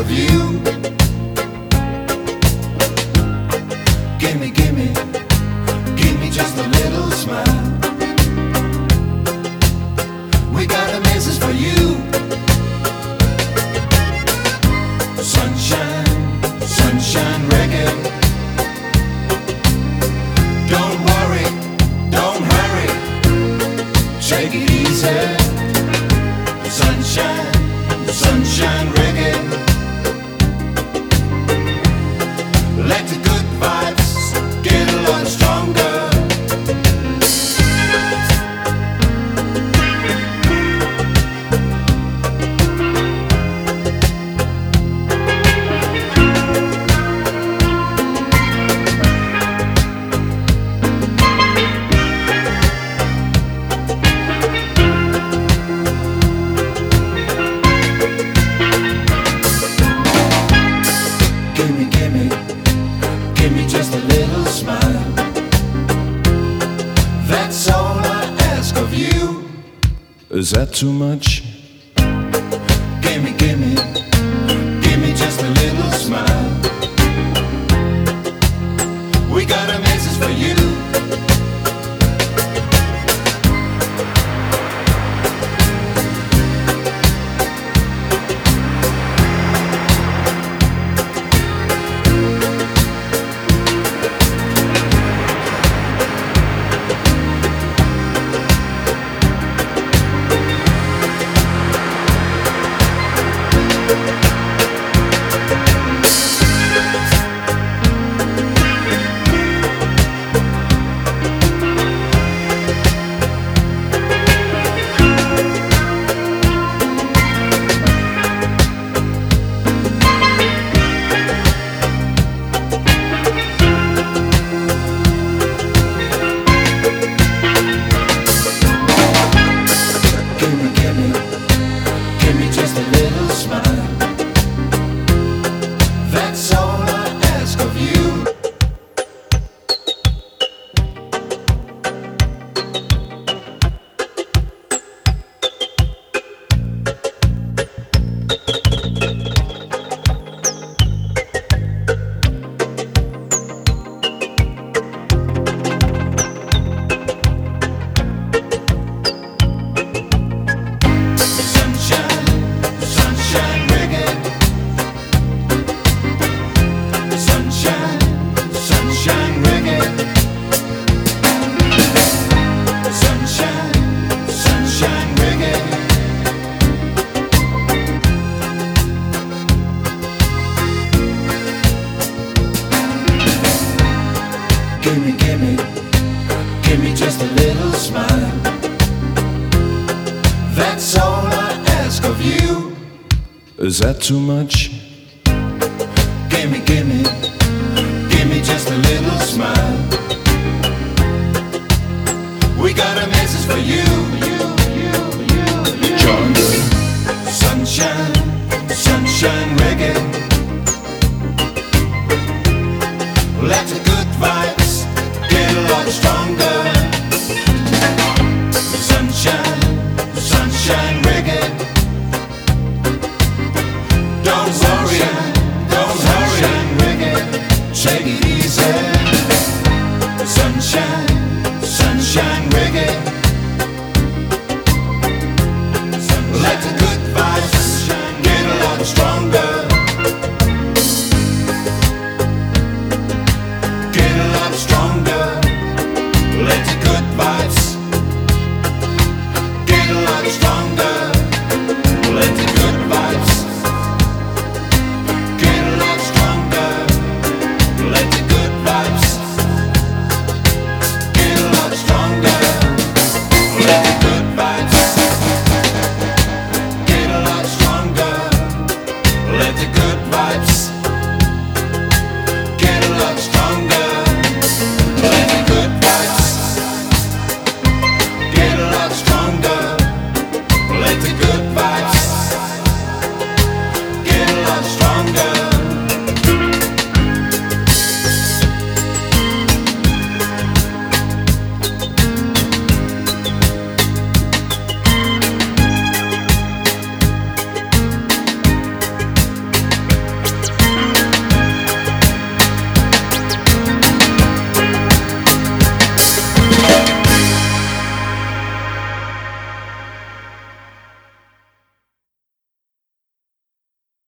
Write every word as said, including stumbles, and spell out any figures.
of you. Gimme, gimme, gimme just a little smile. We got a message for you. Sunshine, sunshine reggae. Don't worry, don't hurry, take it easy. Sunshine, sunshine reggae. Let the good vibes get a lot stronger. Gimme, gimme, gimme just a little smile. That's all I ask of you. Is that too much? Gimme, gimme, gimme just a little smile. We got a message for you. Gimme, gimme, gimme just a little smile. That's all I ask of you. Sunshine, sunshine reggae. Sunshine, sunshine reggae. Sunshine, sunshine reggae. Gimme, gimme, gimme just a little smile. That's all I ask of you. Is that too much? Gimme, gimme, gimme just a little smile. We got a message for you. John. Sunshine, sunshine reggae. Let the good vibes get a lot stronger. Sunshine, sunshine reggae. Don't worry, don't hurry, reggae. Take it easy.